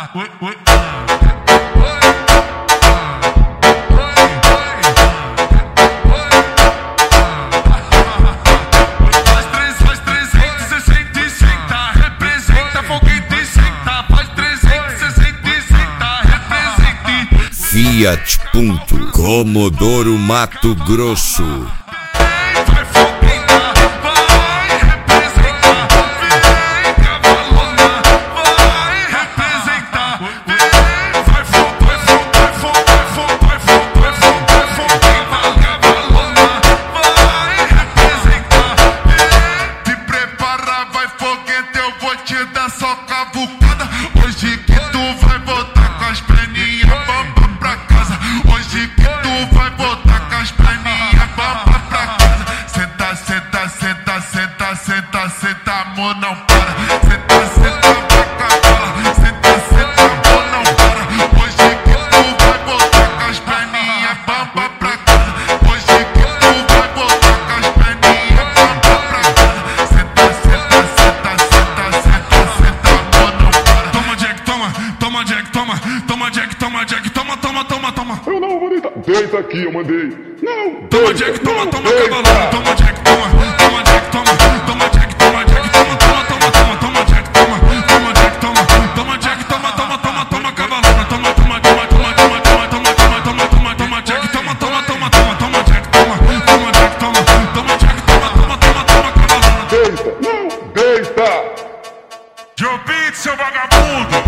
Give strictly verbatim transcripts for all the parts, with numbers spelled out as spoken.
Fiat Punto Comodoro Mato Grosso. Amor não para, senta, senta, vai cavalo, senta, senta, amor não para. Hoje que tu vai voltar com as perninhas bamba pra casa. Hoje que tu vai voltar com as perninhas bamba pra casa. Senta, senta, senta, senta, senta, senta, amor não para. Toma Jack, toma, toma Jack, toma, toma Jack, toma Jack, toma, toma, toma, toma. Eu não vou deitar. Deita aqui, eu mandei. Não. Toma Jack, toma, toma, cavalo. Toma Jack, toma, toma Jack, toma, toma Jack, toma Jack, toma, toma, toma, toma, toma Jack, toma, toma Jack, toma, toma Jack, toma, toma, toma, toma, cavalona, toma, toma, toma, toma, toma, toma, toma, toma, toma, toma, toma Jack, toma, toma, toma, toma, toma Jack, toma, toma Jack, toma, toma Jack, toma, toma, toma, toma, cavalona. Deita, não, deita. Joe Beat, seu vagabundo.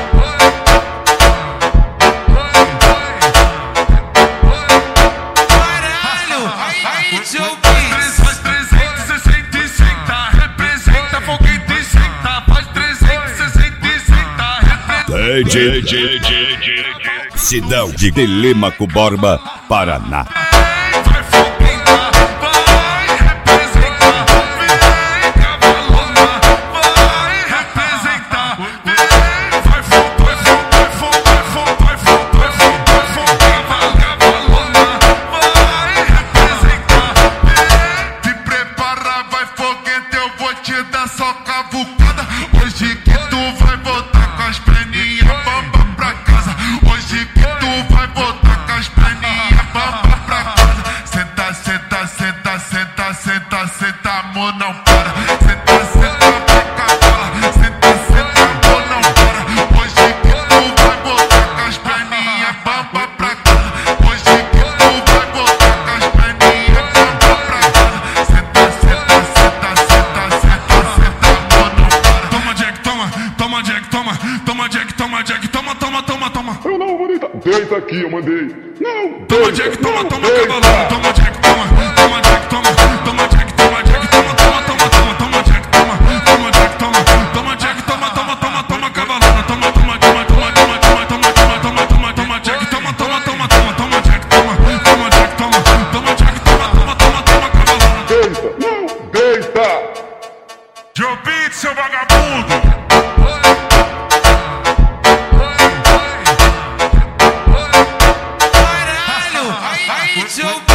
D J Sidão de Telêmaco Borba, Paraná. Te prepara, vai foguete, eu vou te dar só cavucada. Hoje que tu vai voltar com as perninhas bamba pra casa. Hoje que tu vai voltar com as perninhas bamba pra casa. Senta, senta, senta, senta, senta, senta, amor não para. Senta, senta, vai cavalo. Senta, senta, amor não para. Hoje que tu vai voltar com as perninhas bamba pra casa. Hoje que tu vai voltar com as perninhas bamba pra casa. Senta, senta, senta, senta, senta, senta, amor não para. Toma Jack, toma, toma Jack, toma, toma Jack, toma Jack, toma, toma, toma, toma. Eu não vou deitar. Deita aqui, eu mandei. Não. Toma deita, Jack, toma, não, toma, deita. cavalona, toma Jack, toma, toma Jack, toma, toma Jack, toma Jack, toma, toma, toma, toma, toma Jack, toma, toma Jack, toma, toma Jack, toma, toma, toma, toma, cavalona, toma, toma, toma, toma, toma, toma, toma, toma, toma, toma, toma Jack, toma, toma, toma, toma, toma Jack, toma, toma Jack, toma, toma Jack, toma, toma, toma, toma, cavalona. Deita, não, deita. Joe Beat, seu vagabundo. Joe